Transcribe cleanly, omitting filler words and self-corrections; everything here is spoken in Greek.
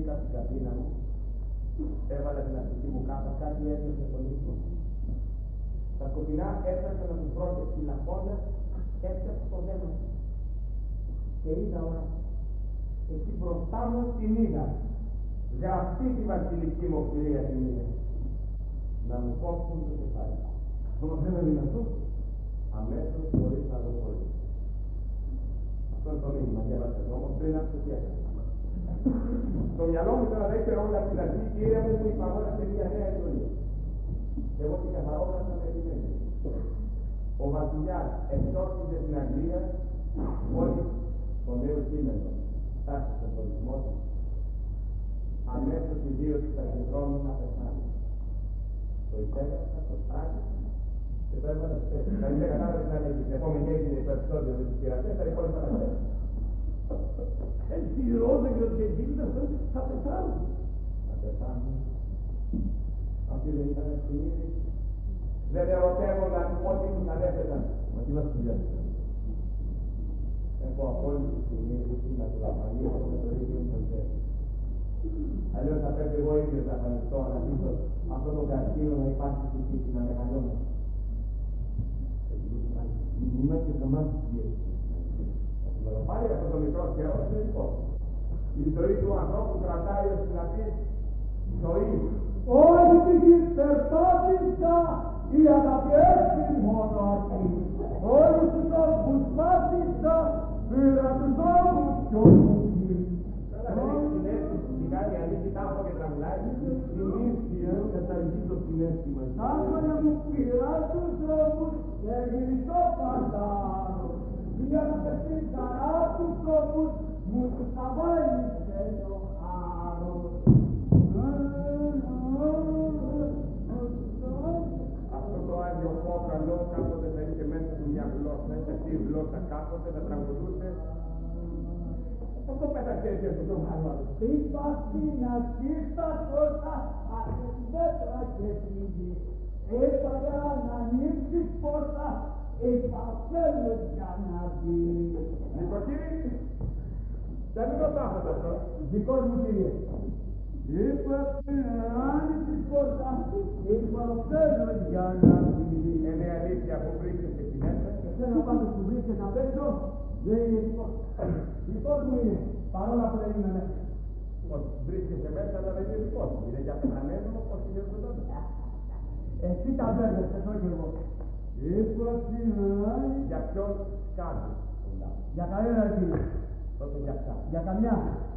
μπήκα στην καμπίνα μου, έβαλα την αρχική μου κάπα, κάτι έπιασε τον ύπνο. Τα σκοτεινά έφτασα να του βρω και φυλακώντας, έπιασα το δέμα και είδα ώρα. Εκεί μπροστά μου την είδα. Γραφτεί τη βασιλική μου οφειλία την είδα. Να μου κόψουν το κεφάλι. Όμως δεν είναι δυνατό. Αμέσως χωρίς να το πω. Αυτό είναι το μήνυμα. Διάβασε το όμως πριν από το τι έκανε. Στο μυαλό μου τώρα δεν ήξερα όλα την αρχή, κύριε μου που υπαγόρασε μια νέα εντολή. Εγώ την καθαρόγραψα με τη μέση. Ο βασιλιάς εξόρθιζε την Αγγλία μόλις το νέο κείμενο φτάσει στον πολιτισμό του. Αμέσως οι δύο τους αρχιδρόμοι να πεθάνουν. Το υπέγραψα, το σπράγγισα και το έβαλα στη θέση. Δηλαδή δεν κατάλαβε τι να λέει. Την επόμενη έγινε το επεισόδιο με τους πειρατές, θα υπόλοιπα τα θέση. Έτσι οι Ρόδεγγρος και Γκίλντας θα πεθάνουν. Θα πεθάνουν. Αυτοί δεν ήταν ευθυνίδες. Δεν ερωτεύονταν ό,τι τους ανέφεραν. Μα τι βασιλιάς ήταν. Έχω απόλυτη συνείδηση να του λαμβανίσω με το ίδιο μου το χέρι. Αλλιώς θα πρέπει εγώ ίδιος να εμφανιστώ, να αφήσω αυτό το καρκίνο να υπάρχει στη φύση, να μεγαλώνω. Είμαι και θα μάθει τι έτσι. Πάλι αυτό το μικρό καιρό είναι δικό. Η ζωή του ανθρώπου κρατάει ως να πει ζωή. Όχι την υπερπάτησα, η αγάπη έτσι μόνο αυτή. Όλους τους όπους πάτησα, πήρα τους όπους κι όπους. Καλά δεν έχει την αίσθηση που κάνει ανοίγει τάφο και τραγουδάει. Συνήθεια καταργεί το συναίσθημα. Άκονα μου πήρα τους όπους και γυριστώ παντάρω. Για να πέσει χαρά τους όπους μου τους θα βάλει σε το άρο. Αυτό το Άγιο Κόκαλο κάποτε θα είχε μέσα του μια γλώσσα, αυτή η γλώσσα κάποτε θα τραγουδούσε. Αυτό πέταξε έτσι αυτό το άλλο. Είπα στην αρχή στα τόσα μέτρα και φύγει. Έφαγα να ανοίξει πόρτα, είπα θέλω για να δει. Νοικοκύρη, δεν είναι ο τάφος αυτό. Δικός μου κύριε. Είπα στην ανοίξει πόρτα, είπα θέλω για να δει. Είναι αλήθεια που βρίσκεσαι εκεί μέσα. Εσένα πάντως που βρίσκεσαι απ' έξω, δεν είναι δικός. Δικός μου είναι, παρόλα που δεν είναι μέσα. Όχι, βρίσκεσαι μέσα, αλλά δεν είναι δικός μου. Είναι για πεθαμένο, όπως είναι ζωντανό. Εσύ τα μπέρδεσαι, το και εγώ. Είπα στην ανοίξει. Για ποιον κάνει. Για κανένα κύριε. Τότε για αυτά. Για καμιά.